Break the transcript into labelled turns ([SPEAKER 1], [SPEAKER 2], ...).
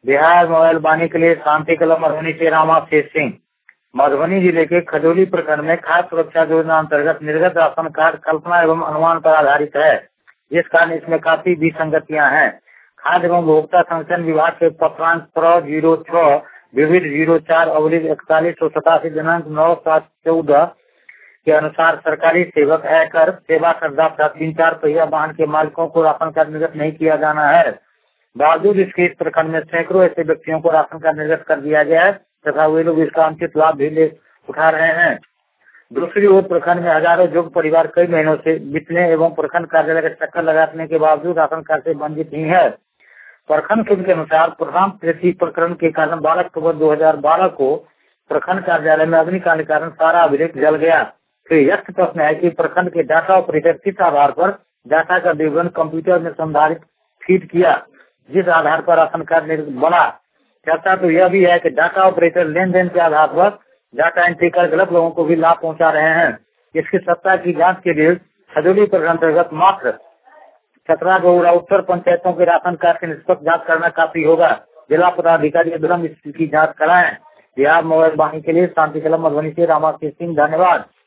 [SPEAKER 1] Bihar mobile वाणी के लिए शांति कलम मधुबनी से रामाशीष सिंह। मधुबनी जिले के खजौली प्रखंड में खाद्य सुरक्षा योजना अंतर्गत निर्गत राशन कार्ड कल्पना एवं अनुमान पर आधारित है, जिस कारण इसमें काफी विसंगतियां हैं। खाद्य एवं उपभोक्ता संरक्षण विभाग के पत्रांक 06 विविध 04/4187 दिनांक 9/7/14 के अनुसार सरकारी सेवक आयकर सेवा करदाता 3-4 पहिया वाहन के मालिकों को राशन कार्ड निर्गत नहीं किया जाना है। बावजूद इसके इस प्रखंड में सैकड़ों ऐसे व्यक्तियों को राशन कार्ड निर्गत कर दिया गया है तथा वे लोग इसका अनुचित लाभ भी ले उठा रहे हैं। दूसरी ओर प्रखंड में हजारों योग्य परिवार कई महीनों से बितने एवं प्रखंड कार्यालय का चक्कर लगाने के बावजूद राशन कार्ड से वंचित ही है। प्रखंड सूत्र के अनुसार प्रधान कृषि प्रकरण के कारण 12 अक्टूबर 2012 को प्रखंड कार्यालय में अग्निकांड के कारण सारा अभिलेख जल गया। तो यह प्रश्न है कि प्रखंड के डाटा ऑपरेटर किस आधार पर डाटा का विवरण कंप्यूटर में संधारित फीड किया, जिस आधार पर राशन कार्ड बना। चर्चा तो यह भी है कि डाटा ऑपरेटर लेन देन के आधार पर डाटा एंट्री कर गलत लोगों को भी लाभ पहुंचा रहे हैं। इसकी सत्ता की जांच के लिए खजौली प्रखंड अंतर्गत मात्र 17 गौरा उत्तर पंचायतों के राशन कार्ड की निष्पक्ष जांच करना काफी होगा। जिला पदाधिकारी विलंब इसकी जांच कराएं। बिहार मोबाइल वाणी के लिए शांति कलम मधुबनी से रामाशीष सिंह। धन्यवाद।